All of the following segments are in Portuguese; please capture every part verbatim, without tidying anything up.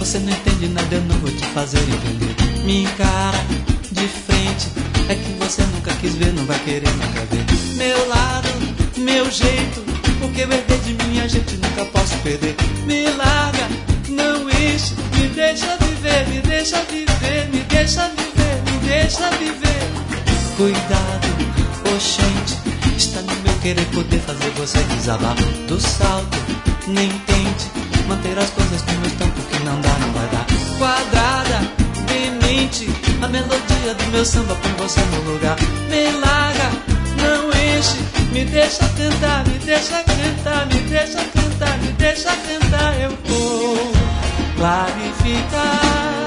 Você não entende nada, eu não vou te fazer entender. Me encara de frente, é que você nunca quis ver, não vai querer nunca ver. Meu lado, meu jeito, porque eu herdei de minha gente, nunca posso perder. Me larga, não enche, me deixa viver, me deixa viver, me deixa viver, me deixa viver. Cuidado, oxente, está no meu querer poder fazer você desabar do salto. Nem tente manter as coisas como estão, porque não dá, não vai dar. Quadrada, demente, a melodia do meu samba põe você no lugar. Me larga, não enche, me deixa tentar, me deixa cantar, me deixa cantar, me deixa cantar. Eu vou clarificar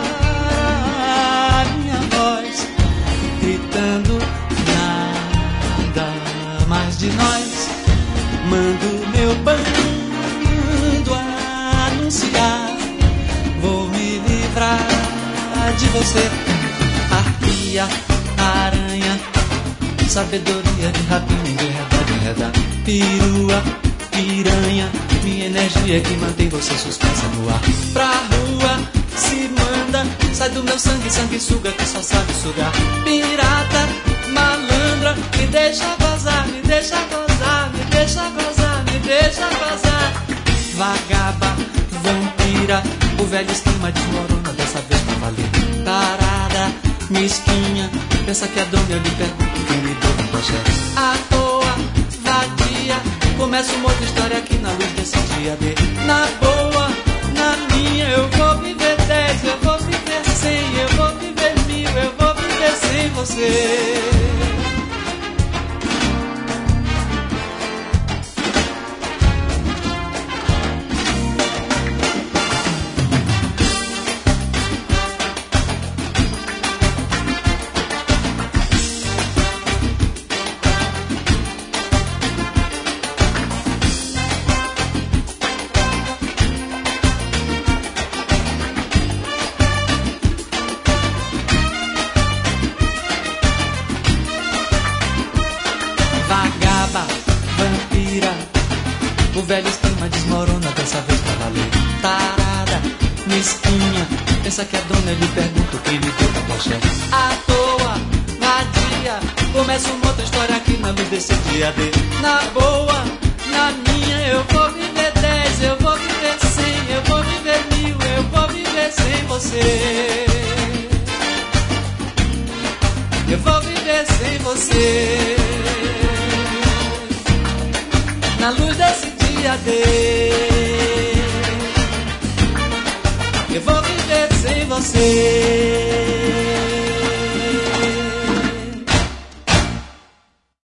a minha voz, gritando nada mais de nós. Mando meu bando anunciar, vou me livrar de você. Arpia, aranha, sabedoria de rapina, enredar, de enredar. Perua, piranha, minha energia que mantém você suspensa no ar. Pra rua se manda, sai do meu sangue, sanguessuga que só sabe sugar. Pirata, malandra, me deixa gozar, me deixa gozar, me deixa gozar, me deixa gozar. Vagaba, vampira, o velho esquema desmorona, dessa vez pra valer. Tarada, mesquinha, pensa que a dona eu lhe pergunto quem me deu um proché. À toa, vadia, começa uma outra história aqui na luz desse dia D. Na boa, na minha, eu vou viver dez, eu vou viver cem, eu vou viver mil, eu vou viver sem você. O velho esquema desmorona, dessa vez pra valer. Tarada, mesquinha, pensa que a dona lhe pergunta o que lhe deu pra poché. À toa, vadia, começa uma outra história aqui na luz desse dia D. Na boa, na minha, eu vou viver dez, eu vou viver cem, eu vou viver mil, eu vou viver sem você. Eu vou viver sem você. Na luz desse dia D, eu vou viver sem você.